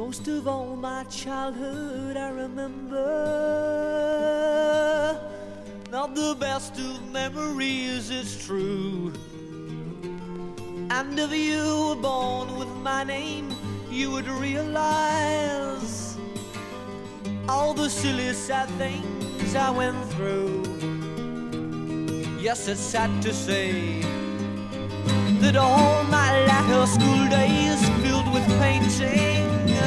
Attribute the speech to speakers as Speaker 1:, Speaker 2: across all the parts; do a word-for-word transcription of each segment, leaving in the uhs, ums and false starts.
Speaker 1: Most of all my childhood I remember. Not the best of memories, it's true. And if you were born with my name, you would realize all the silly sad things I went through. Yes, it's sad to say that all my latter school days filled with painting.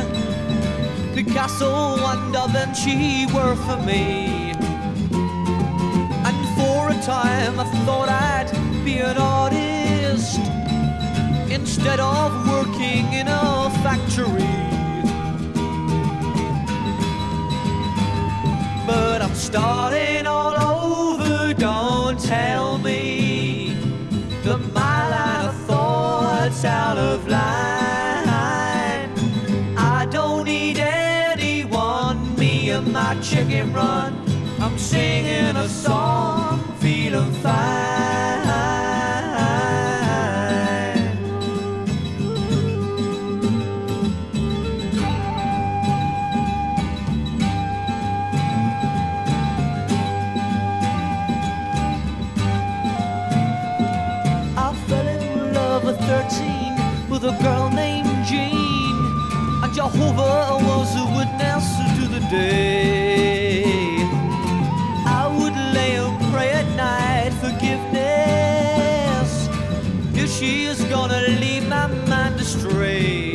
Speaker 1: Picasso and Da Vinci were for me. And for a time I thought I'd be an artist instead of working in a factory. But I'm starting all over, don't tell me that my line of thought's out of line. I don't need anyone, me and my chicken run. I'm singing a song, feeling fine. thirteen with a girl named Jean, and Jehovah was a witness to the day. I would lay and pray at night, forgiveness, if she is gonna lead my mind astray.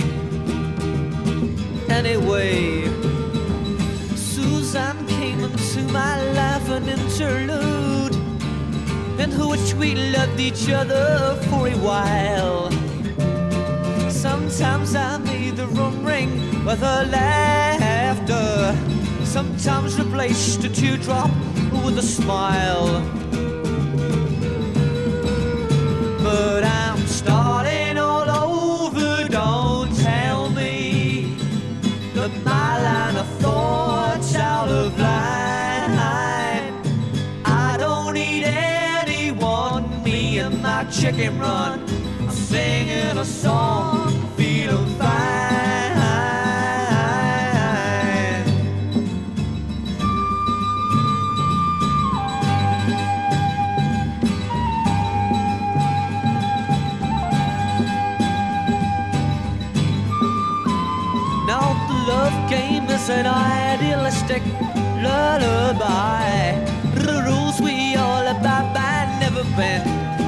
Speaker 1: Anyway, Suzanne came into my life, an interlude in which we loved each other for a while. Sometimes I made the room ring with her laughter. Sometimes replaced a teardrop with a smile. But I'm starting all over, don't tell me that my line of thought's out of line. I don't need anyone, me and my chicken run. I'm singing a song, feeling fine. Now the love game is an idealistic lullaby. The rules we all abide by never bend.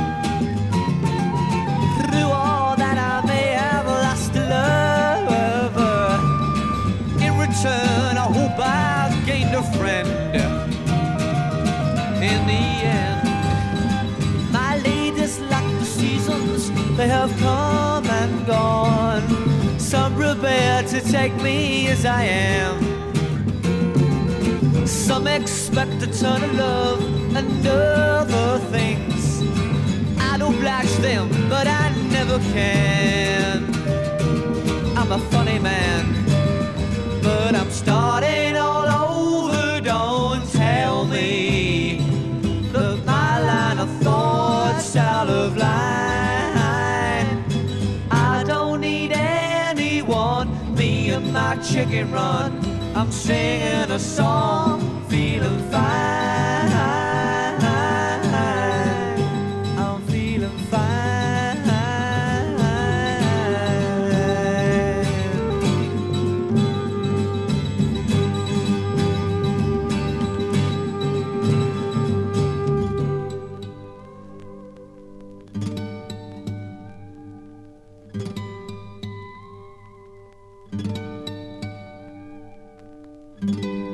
Speaker 1: Through all that I may have lost a lover, in return I hope I've gained a friend. In the end, my ladies, like the seasons, they have come and gone. Some prepare to take me as I am. Some expect a ton of love and other things. I'd oblige them, but I never can. I'm a funny man, but I'm starting all over. Don't tell me that my line of thought's out of line. I don't need anyone, me and my chicken run. I'm singing a song, feeling fine. I'm feeling fine. Thank you.